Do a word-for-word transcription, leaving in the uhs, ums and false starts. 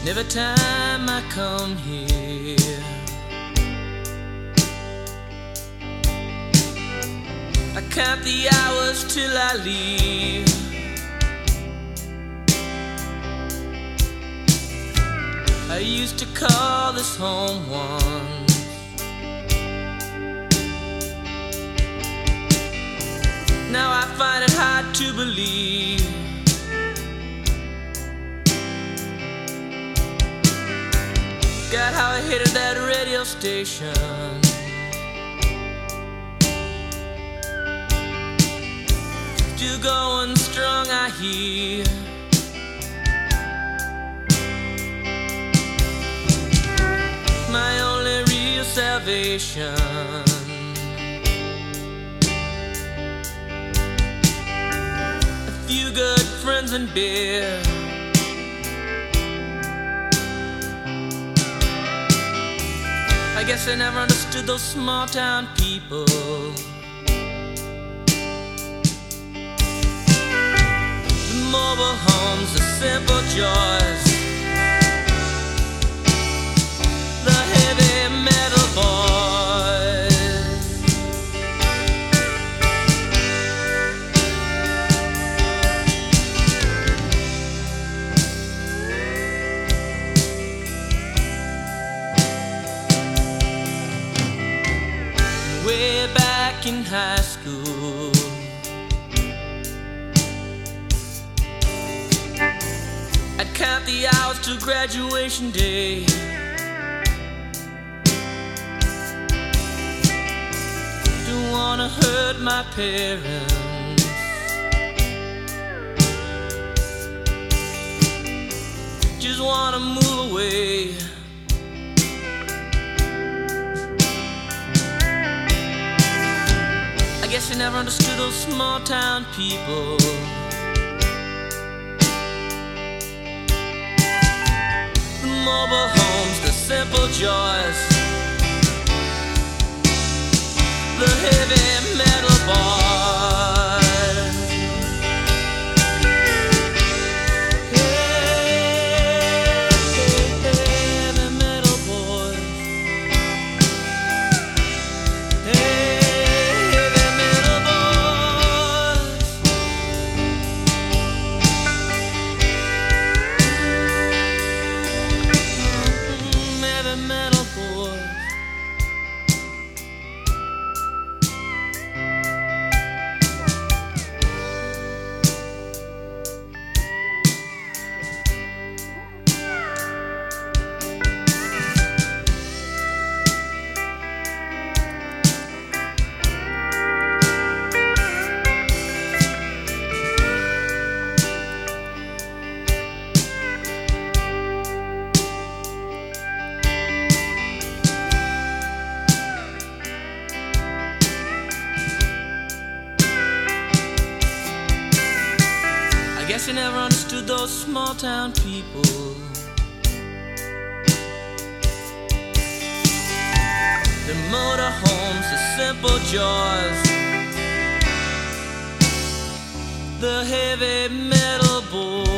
Every time I come here, I count the hours till I leave. I used to call this home once. Now I find it hard to believe. God, how I hated that radio station. Still going strong, I hear. My only real salvation. A few good friends and beer. I guess I never understood those small town people. The mobile homes, the simple joys, the heavy metal boys. Way back in high school, I'd count the hours till graduation day. Don't wanna hurt my parents. Just wanna move away. I guess I never understood those small town people. The mobile homes, the simple joys, the heavy metal boys. Heavy metal boys. Heavy metal boys. Mm, heavy metal boys. I guess I never understood those small town people. The motor homes, the simple joys, the heavy metal boys.